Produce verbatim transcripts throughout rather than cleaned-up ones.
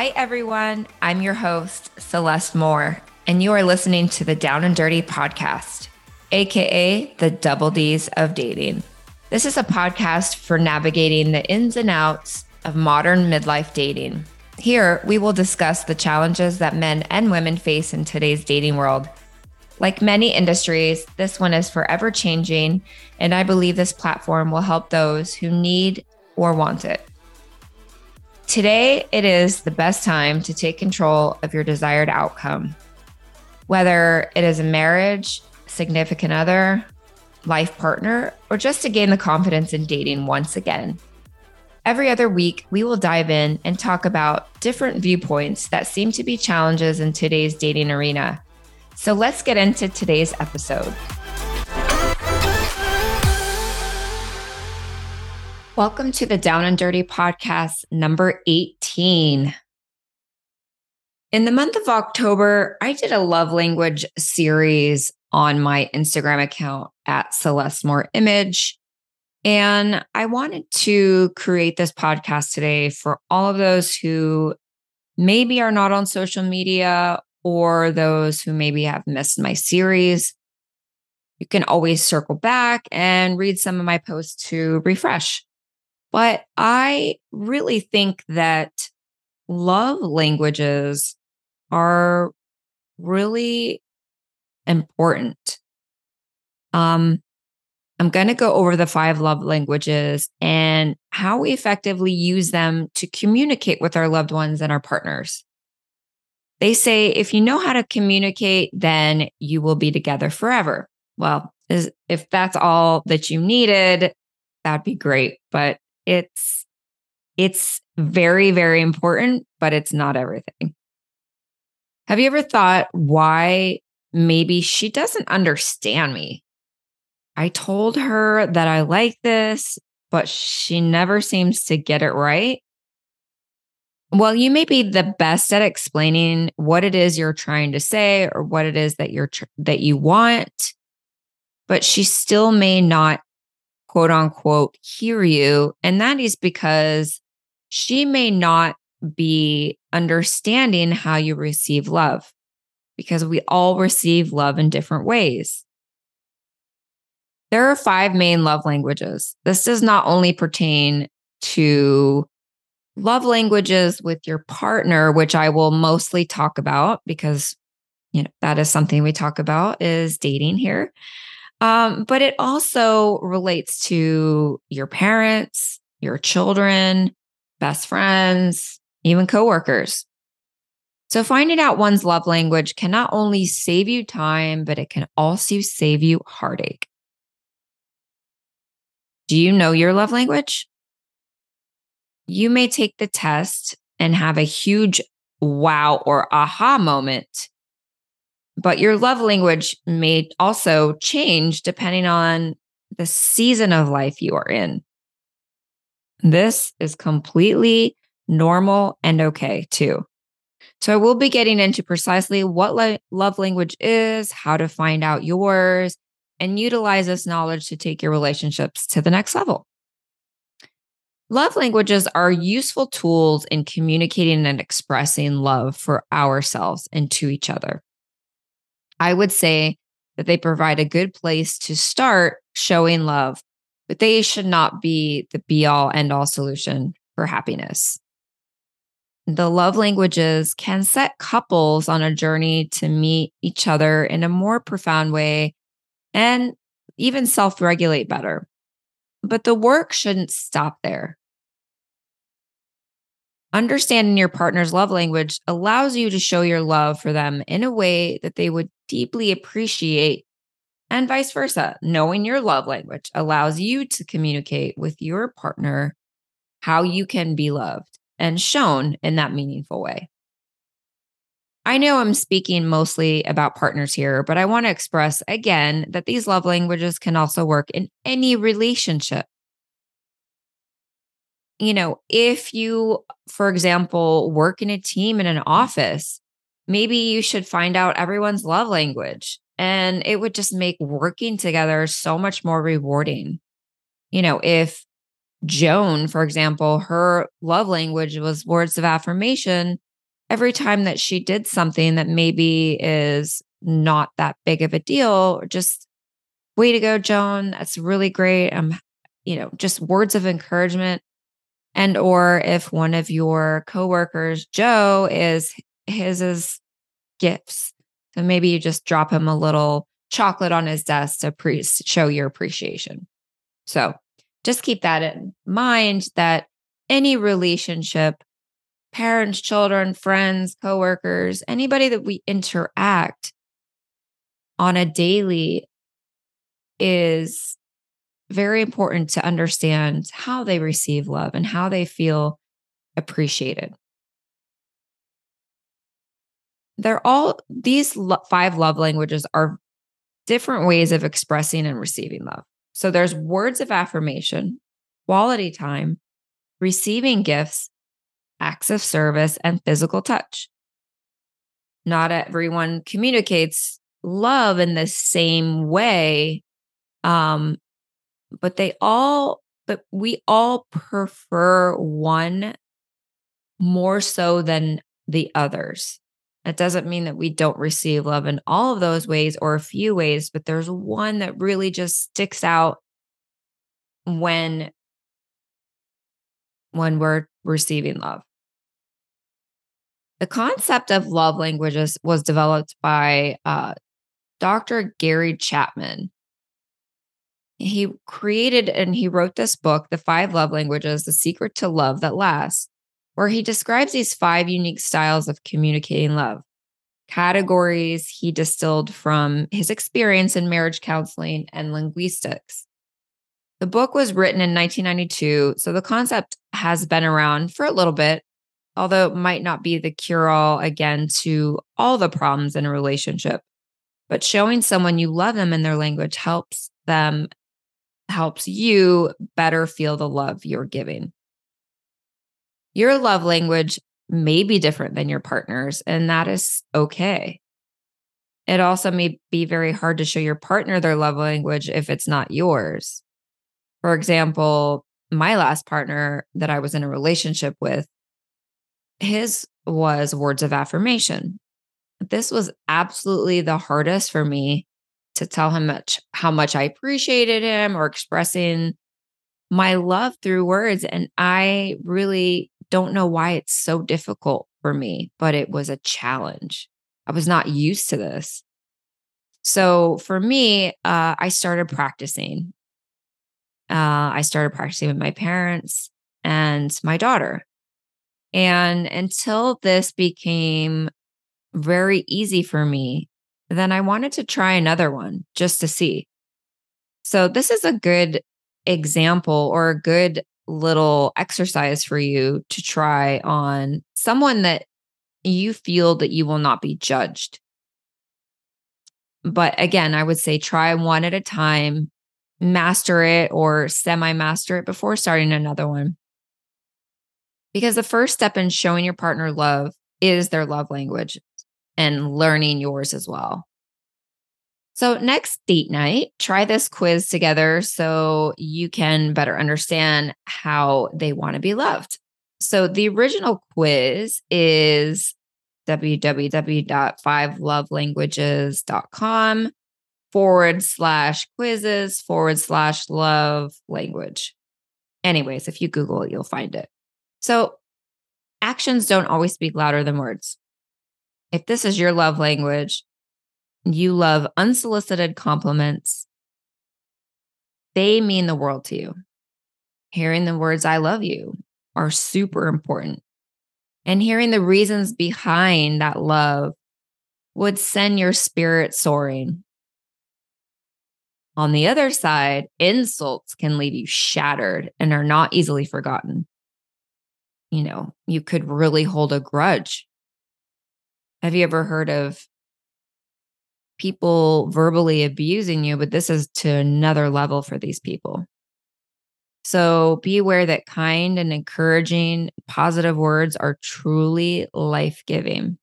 Hi, everyone. I'm your host, Celeste Moore, and you are listening to the Down and Dirty podcast, aka the Double D's of dating. This is a podcast for navigating the ins and outs of modern midlife dating. Here, we will discuss the challenges that men and women face in today's dating world. Like many industries, this one is forever changing, and I believe this platform will help those who need or want it. Today, it is the best time to take control of your desired outcome. Whether it is a marriage, significant other, life partner, or just to gain the confidence in dating once again. Every other week, we will dive in and talk about different viewpoints that seem to be challenges in today's dating arena. So let's get into today's episode. Welcome to the Down and Dirty podcast number eighteen. In the month of October, I did a love language series on my Instagram account at Celeste Moore Image. And I wanted to create this podcast today for all of those who maybe are not on social media or those who maybe have missed my series. You can always circle back and read some of my posts to refresh. But I really think that love languages are really important. Um, I'm going to go over the five love languages and how we effectively use them to communicate with our loved ones and our partners. They say, if you know how to communicate, then you will be together forever. Well, is, if that's all that you needed, that'd be great. But it's, it's very, very important, but it's not everything. Have you ever thought why maybe she doesn't understand me? I told her that I like this, but she never seems to get it right. Well, you may be the best at explaining what it is you're trying to say or what it is that you're tr- that you want, but she still may not, quote unquote, hear you. And that is because she may not be understanding how you receive love, because we all receive love in different ways. There are five main love languages. This does not only pertain to love languages with your partner, which I will mostly talk about because, you know, that is something we talk about is dating here. Um, but it also relates to your parents, your children, best friends, even coworkers. So finding out one's love language can not only save you time, but it can also save you heartache. Do you know your love language? You may take the test and have a huge wow or aha moment, but your love language may also change depending on the season of life you are in. This is completely normal and okay too. So I will be getting into precisely what lo- love language is, how to find out yours, and utilize this knowledge to take your relationships to the next level. Love languages are useful tools in communicating and expressing love for ourselves and to each other. I would say that they provide a good place to start showing love, but they should not be the be-all, end-all solution for happiness. The love languages can set couples on a journey to meet each other in a more profound way and even self-regulate better. But the work shouldn't stop there. Understanding your partner's love language allows you to show your love for them in a way that they would deeply appreciate, and vice versa. Knowing your love language allows you to communicate with your partner how you can be loved and shown in that meaningful way. I know I'm speaking mostly about partners here, but I want to express again that these love languages can also work in any relationship. You know, if you, for example, work in a team in an office, maybe you should find out everyone's love language, and it would just make working together so much more rewarding. You know, if Joan, for example, her love language was words of affirmation, every time that she did something that maybe is not that big of a deal, or just way to go, Joan. That's really great. Um, you know, just words of encouragement. And or if one of your coworkers, Joe, is his is gifts. So maybe you just drop him a little chocolate on his desk to pre- show your appreciation. So just keep that in mind that any relationship, parents, children, friends, coworkers, anybody that we interact on a daily is very important to understand how they receive love and how they feel appreciated. They're all these lo- five love languages are different ways of expressing and receiving love. So there's words of affirmation, quality time, receiving gifts, acts of service, and physical touch. Not everyone communicates love in the same way, um, but they all, but we all prefer one more so than the others. It doesn't mean that we don't receive love in all of those ways or a few ways, but there's one that really just sticks out when when we're receiving love. The concept of love languages was developed by uh, Doctor Gary Chapman. He created and he wrote this book, The Five Love Languages: The Secret to Love That Lasts, where he describes these five unique styles of communicating love. Categories he distilled from his experience in marriage counseling and linguistics. The book was written in nineteen ninety-two, so the concept has been around for a little bit, although it might not be the cure all again to all the problems in a relationship. But showing someone you love them in their language helps them, helps you better feel the love you're giving. Your love language may be different than your partner's, and that is okay. It also may be very hard to show your partner their love language if it's not yours. For example, my last partner that I was in a relationship with, his was words of affirmation. This was absolutely the hardest for me to tell him much how much I appreciated him or expressing my love through words. And I really don't know why it's so difficult for me, but it was a challenge. I was not used to this. So for me, uh, I started practicing. Uh, I started practicing with my parents and my daughter. And until this became very easy for me, then I wanted to try another one just to see. So, this is a good example or a good little exercise for you to try on someone that you feel that you will not be judged. But again, I would say try one at a time, master it or semi master it before starting another one. Because the first step in showing your partner love is their love language and learning yours as well. So, next date night, try this quiz together so you can better understand how they want to be loved. So, the original quiz is www.fivelovelanguages.com forward slash quizzes forward slash love language. Anyways, if you Google it, you'll find it. So, actions don't always speak louder than words. If this is your love language, you love unsolicited compliments, they mean the world to you. Hearing the words, I love you, are super important. And hearing the reasons behind that love would send your spirit soaring. On the other side, insults can leave you shattered and are not easily forgotten. You know, you could really hold a grudge. Have you ever heard of people verbally abusing you? But this is to another level for these people. So be aware that kind and encouraging, positive words are truly life giving.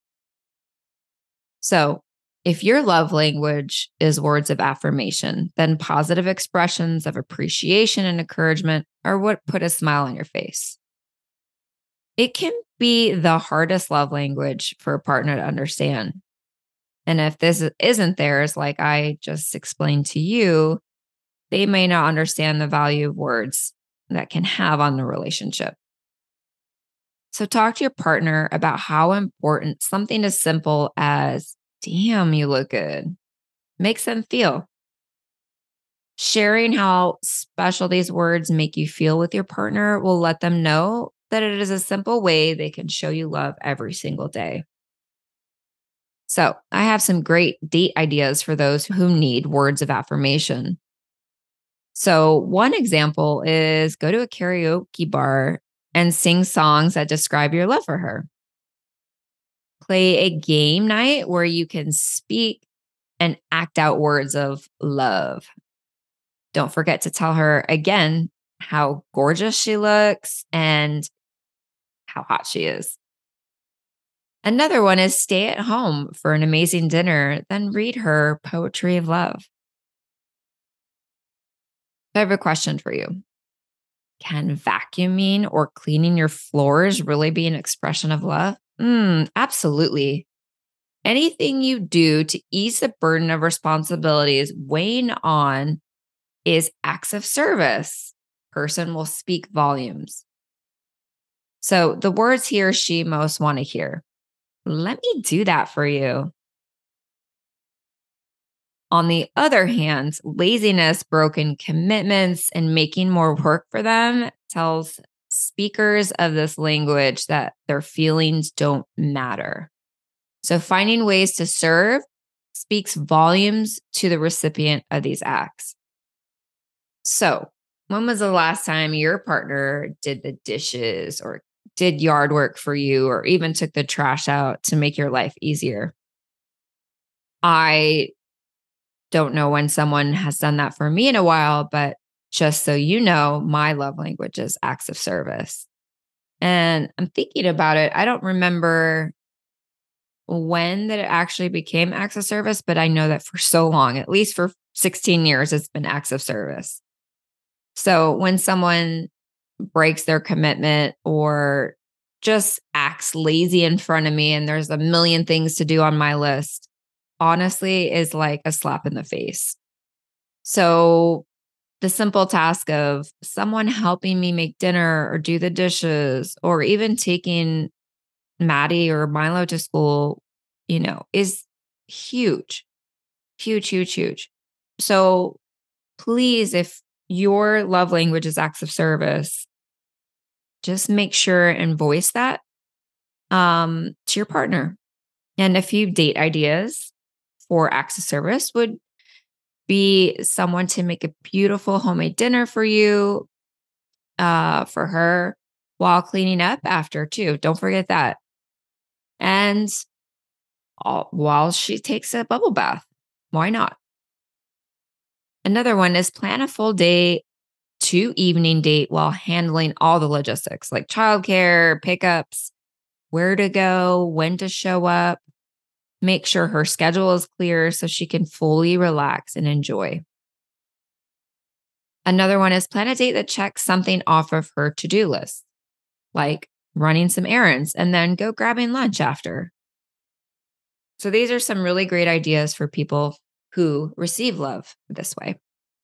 So, if your love language is words of affirmation, then positive expressions of appreciation and encouragement are what put a smile on your face. It can be the hardest love language for a partner to understand. And if this isn't theirs, like I just explained to you, they may not understand the value of words that can have on the relationship. So talk to your partner about how important something as simple as, damn, you look good, makes them feel. Sharing how special these words make you feel with your partner will let them know that it is a simple way they can show you love every single day. So, I have some great date ideas for those who need words of affirmation. So, one example is go to a karaoke bar and sing songs that describe your love for her. Play a game night where you can speak and act out words of love. Don't forget to tell her again how gorgeous she looks and how hot she is. Another one is stay at home for an amazing dinner, then read her poetry of love. I have a question for you. Can vacuuming or cleaning your floors really be an expression of love? Mm, absolutely. Anything you do to ease the burden of responsibilities weighing on is acts of service. Person will speak volumes. So the words he or she most want to hear. Let me do that for you. On the other hand, laziness, broken commitments, and making more work for them tells speakers of this language that their feelings don't matter. So finding ways to serve speaks volumes to the recipient of these acts. So, when was the last time your partner did the dishes or did yard work for you or even took the trash out to make your life easier? I don't know when someone has done that for me in a while, but just so you know, my love language is acts of service. And I'm thinking about it. I don't remember when that it actually became acts of service, but I know that for so long, at least for sixteen years, it's been acts of service. So when someone breaks their commitment or just acts lazy in front of me and there's a million things to do on my list, honestly is like a slap in the face. So the simple task of someone helping me make dinner or do the dishes or even taking Maddie or Milo to school, you know, is huge, huge, huge, huge. So please, if your love language is acts of service, just make sure and voice that um, to your partner. And a few date ideas for acts of service would be someone to make a beautiful homemade dinner for you, uh, for her while cleaning up after, too. Don't forget that. And all, while she takes a bubble bath, why not? Another one is plan a full day to evening date while handling all the logistics like childcare, pickups, where to go, when to show up. Make sure her schedule is clear so she can fully relax and enjoy. Another one is plan a date that checks something off of her to do list, like running some errands and then go grabbing lunch after. So, these are some really great ideas for people who receive love this way.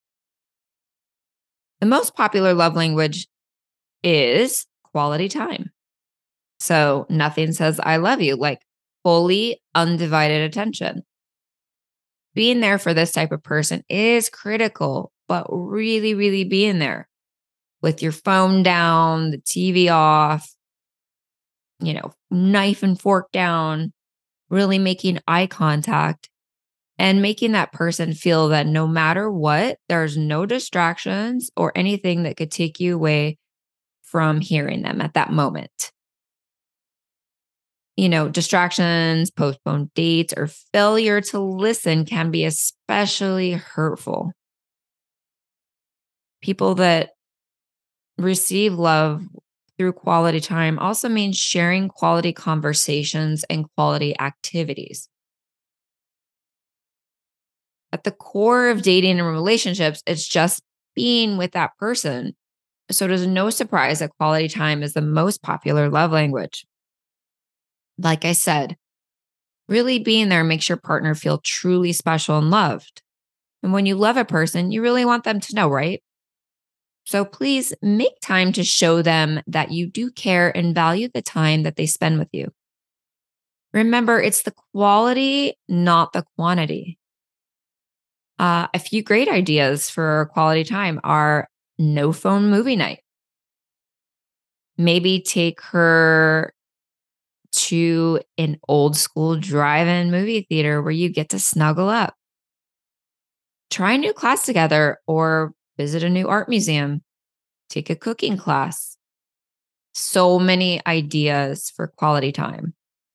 The most popular love language is quality time. So, nothing says I love you like fully undivided attention. Being there for this type of person is critical, but really, really being there with your phone down, the T V off, you know, knife and fork down, really making eye contact and making that person feel that no matter what, there's no distractions or anything that could take you away from hearing them at that moment. You know, distractions, postponed dates, or failure to listen can be especially hurtful. People that receive love through quality time also means sharing quality conversations and quality activities. At the core of dating and relationships, it's just being with that person So it is no surprise that quality time is the most popular love language. Like I said, really being there makes your partner feel truly special and loved. And when you love a person, you really want them to know, right? So please make time to show them that you do care and value the time that they spend with you. Remember, it's the quality, not the quantity. Uh, a few great ideas for quality time are no phone movie night. Maybe take her to an old school drive in movie theater where you get to snuggle up. Try a new class together or visit a new art museum. Take a cooking class. So many ideas for quality time.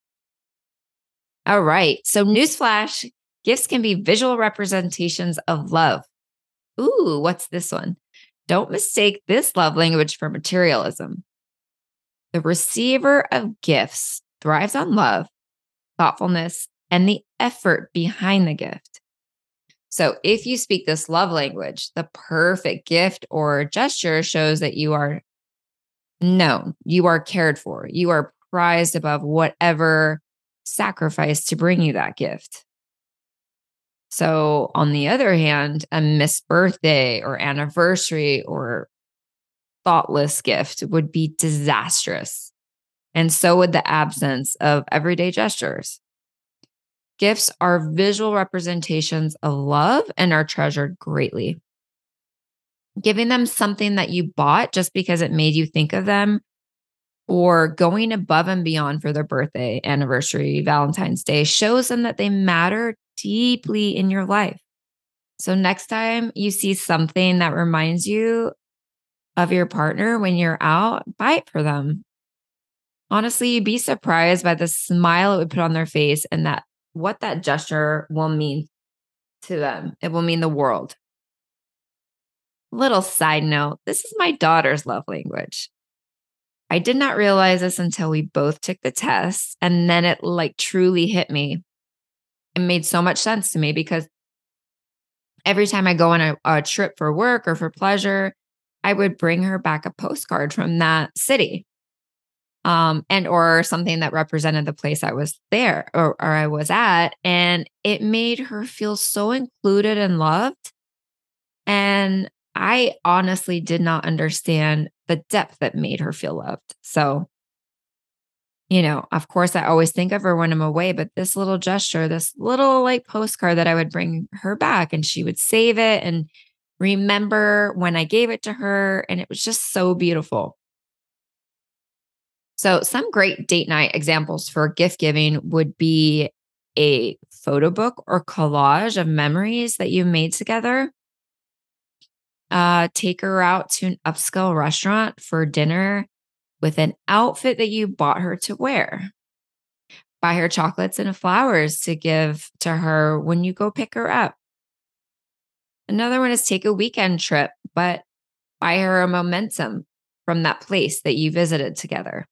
All right. So, newsflash, gifts can be visual representations of love. Ooh, what's this one? Don't mistake this love language for materialism. The receiver of gifts thrives on love, thoughtfulness, and the effort behind the gift. So, if you speak this love language, the perfect gift or gesture shows that you are known, you are cared for, you are prized above whatever sacrifice to bring you that gift. So, on the other hand, a missed birthday or anniversary or thoughtless gift would be disastrous. And so would the absence of everyday gestures. Gifts are visual representations of love and are treasured greatly. Giving them something that you bought just because it made you think of them, or going above and beyond for their birthday, anniversary, Valentine's Day, shows them that they matter deeply in your life. So next time you see something that reminds you of your partner when you're out, buy it for them. Honestly, you'd be surprised by the smile it would put on their face and that what that gesture will mean to them. It will mean the world. Little side note, this is my daughter's love language. I did not realize this until we both took the test, and then it like truly hit me. It made so much sense to me because every time I go on a, a trip for work or for pleasure, I would bring her back a postcard from that city. Um, and or something that represented the place I was there or, or I was at. And it made her feel so included and loved. And I honestly did not understand the depth that made her feel loved. So, you know, of course, I always think of her when I'm away, but this little gesture, this little like postcard that I would bring her back and she would save it and remember when I gave it to her. And it was just so beautiful. So, some great date night examples for gift giving would be a photo book or collage of memories that you made together. Uh, take her out to an upscale restaurant for dinner with an outfit that you bought her to wear. Buy her chocolates and flowers to give to her when you go pick her up. Another one is take a weekend trip, but buy her a momentum from that place that you visited together.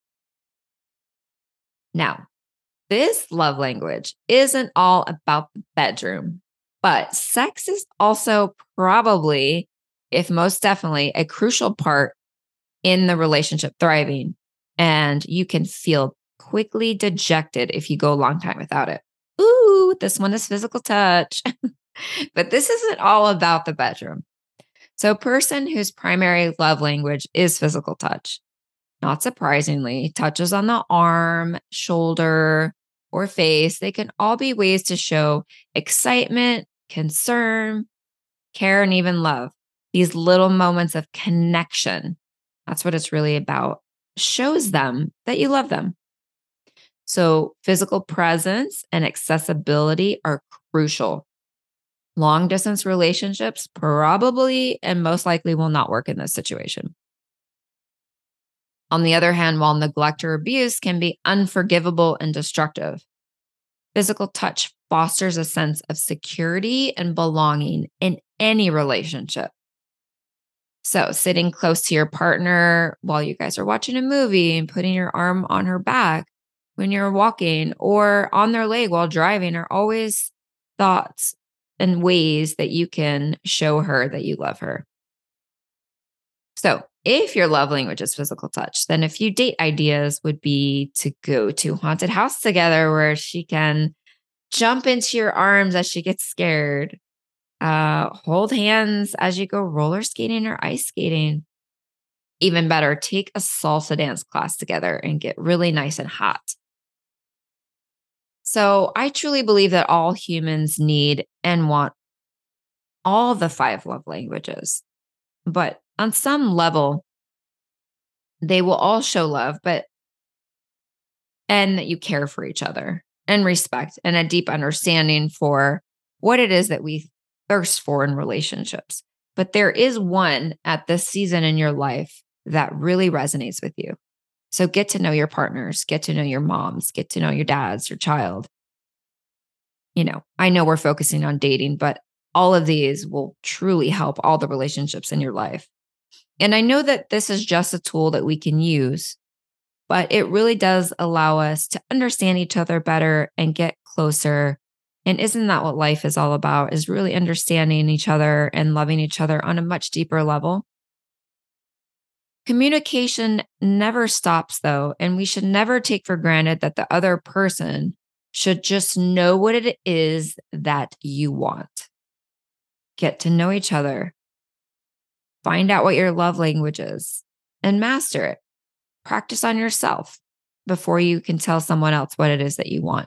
Now, this love language isn't all about the bedroom, but sex is also probably, if most definitely, a crucial part in the relationship thriving. And you can feel quickly dejected if you go a long time without it. Ooh, this one is physical touch. But this isn't all about the bedroom. So, a person whose primary love language is physical touch, not surprisingly, touches on the arm, shoulder, or face, they can all be ways to show excitement, concern, care, and even love. These little moments of connection. That's what it's really about. Shows them that you love them. So, physical presence and accessibility are crucial. Long distance relationships probably and most likely will not work in this situation. On the other hand, while neglect or abuse can be unforgivable and destructive, physical touch fosters a sense of security and belonging in any relationship. So, sitting close to your partner while you guys are watching a movie and putting your arm on her back when you're walking or on their leg while driving are always thoughts and ways that you can show her that you love her. So if your love language is physical touch, then a few date ideas would be to go to haunted house together where she can jump into your arms as she gets scared. Uh, hold hands as you go roller skating or ice skating. Even better, take a salsa dance class together and get really nice and hot. So I truly believe that all humans need and want all the five love languages. But on some level, they will all show love, but and that you care for each other and respect and a deep understanding for what it is that we thirst for in relationships. But there is one at this season in your life that really resonates with you. So get to know your partners, get to know your moms, get to know your dads, your child. You know, I know we're focusing on dating, but all of these will truly help all the relationships in your life. And I know that this is just a tool that we can use, but it really does allow us to understand each other better and get closer. And isn't that what life is all about, is really understanding each other and loving each other on a much deeper level? Communication never stops, though, and we should never take for granted that the other person should just know what it is that you want. Get to know each other. Find out what your love language is and master it. Practice on yourself before you can tell someone else what it is that you want.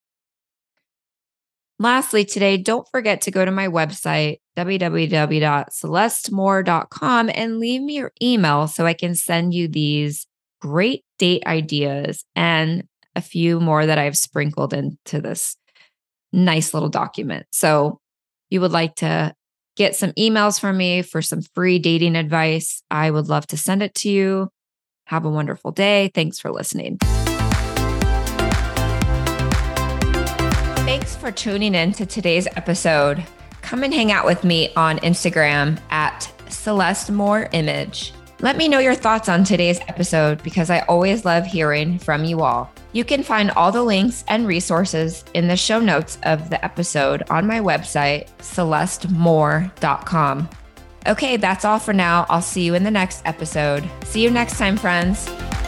Lastly, today, don't forget to go to my website, w w w dot celeste moore dot com, and leave me your email so I can send you these great date ideas and a few more that I've sprinkled into this nice little document. So if you would like to get some emails from me for some free dating advice, I would love to send it to you. Have a wonderful day. Thanks for listening. Thanks for tuning in to today's episode. Come and hang out with me on Instagram at Celeste Moore Image. Let me know your thoughts on today's episode because I always love hearing from you all. You can find all the links and resources in the show notes of the episode on my website, celeste moore dot com. Okay, that's all for now. I'll see you in the next episode. See you next time, friends.